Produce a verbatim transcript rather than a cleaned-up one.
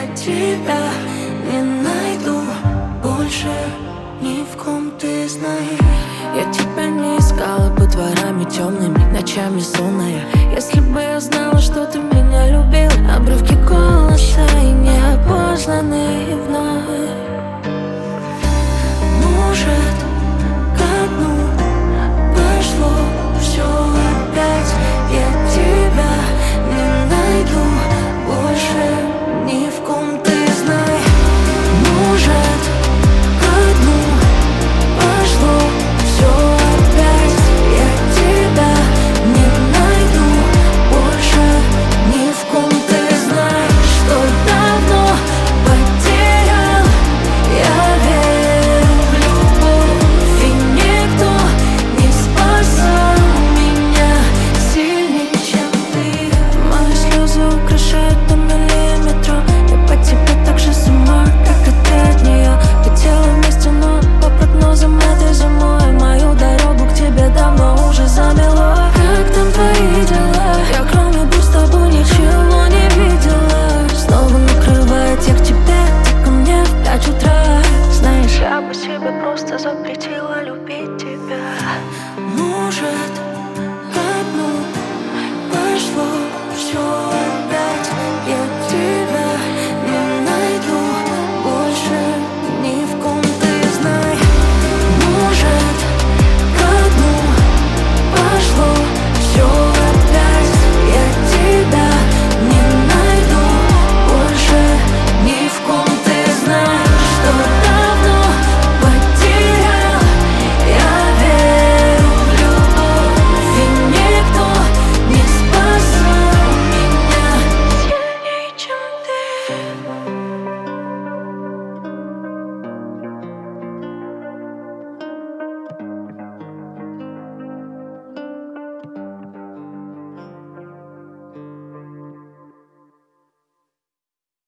я тебя не найду больше ни в ком, ты знаешь. Я тебя не искала под дворами темными, ночами сонная. Если бы я знала, что ты меня любил, обрывки голоса и неопознанные вновь. Может, ко дну пошло все опять. Я тебя не найду больше ни в ком, ты знаешь. Может, ко дну пошло все опять. Я тебя не найду больше ни в ком, ты знаешь, что давно потерял. Я верю в любовь, и никто не спасал меня сильнее, чем ты. Мои слезы украшают тоннели метро. Я по тебе так же с ума, как и ты от нее. Хотела вместе, но по прогнозам этой зимой мою дорогу к тебе давно уже замело. Как там твои дела? Я кроме бурь с тобой ничего не видела. Снова накрывает, я к тебе, ты ко мне в пять утра. Знаешь, я бы себе просто запретила любить тебя. Может,